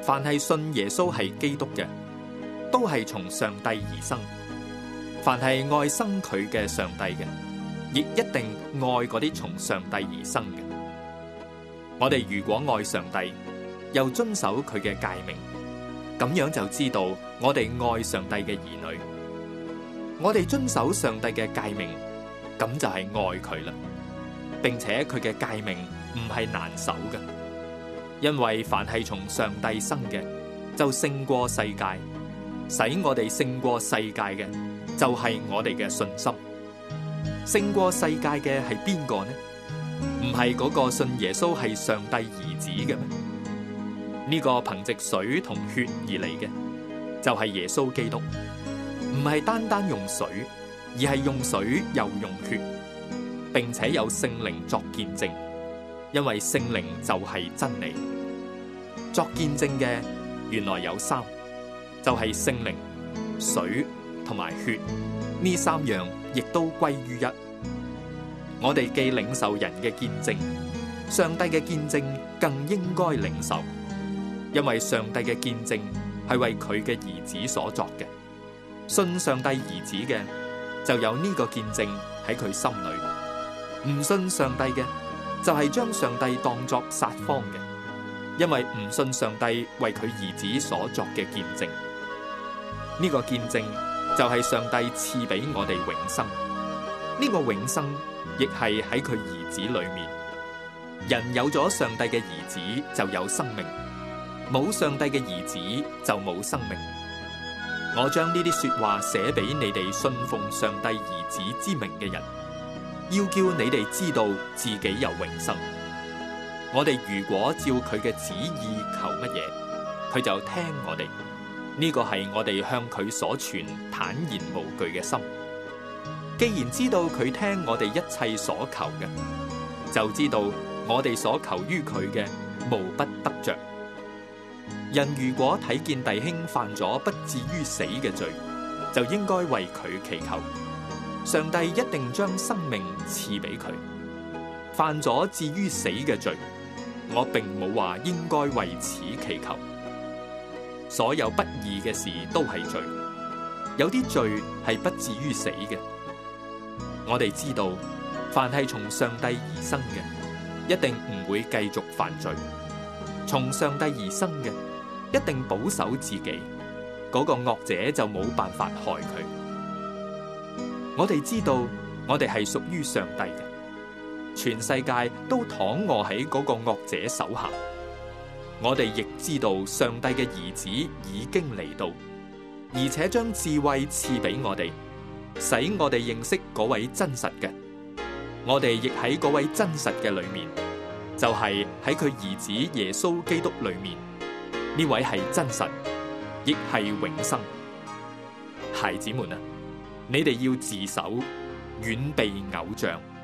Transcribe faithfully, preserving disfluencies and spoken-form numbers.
凡係信耶穌係基督嘅，都係從上帝而生。凡係愛生佢嘅上帝嘅，亦一定愛嗰啲從上帝而生嘅。我哋如果愛上帝，又遵守佢嘅誡命，咁樣就知道我哋愛上帝嘅兒女。我哋遵守上帝嘅誡命，咁就係愛佢啦。並且佢嘅誡命唔係難守嘅，因為凡係從上帝生嘅，就勝過世界。使我哋勝過世界嘅，就係我哋嘅信心。勝過世界嘅係邊個呢？唔係嗰個信耶穌係上帝兒子嘅咩？呢個憑藉水同血而嚟嘅，就係耶穌基督。唔係單單用水，而係用水又用血，並且有聖靈作見證。因為聖靈就係真理。作見證嘅原來有三，就係聖靈、水同埋血，呢三樣亦都歸於一。我哋既領受人嘅見證，上帝嘅見證更應該領受，因為上帝嘅見證係為佢嘅兒子所作嘅。信上帝兒子嘅就有呢個見證喺佢心裏，唔信上帝嘅就係將上帝當作撒謊嘅，因為唔信上帝為佢兒子所作嘅見證。呢個見證就係上帝賜俾我哋永生，呢個永生亦係喺佢兒子裏面。人有咗上帝嘅兒子就有生命，冇上帝嘅兒子就冇生命。我將呢啲說話寫俾你哋信奉上帝兒子之名嘅人，要叫你哋知道自己有永生。我哋如果照佢嘅旨意求乜嘢，佢就聽我哋。呢個係我哋向佢所存坦然無懼嘅心。既然知道佢聽我哋一切所求嘅，就知道我哋所求於佢嘅無不得着。人如果睇見弟兄犯咗不至於死嘅罪，就應該為佢祈求，上帝一定將生命賜俾佢。犯咗至於死嘅罪，我並冇話應該為此祈求。所有不義嘅事都係罪，有啲罪係不至於死嘅。我哋知道，凡係從上帝而生嘅，一定唔會繼續犯罪；從上帝而生嘅，一定保守自己，嗰個惡者就冇辦法害佢。我哋知道，我哋係屬於上帝嘅，全世界都躺臥喺嗰個惡者手下。我哋亦知道上帝嘅兒子已經嚟到，而且將智慧賜俾我哋，使我哋認識嗰位真實嘅。我哋亦喺嗰位真實嘅裏面，就係喺佢兒子耶穌基督裏面。呢位係真實，亦係永生。孩子們啊，你哋要自守，遠避偶像。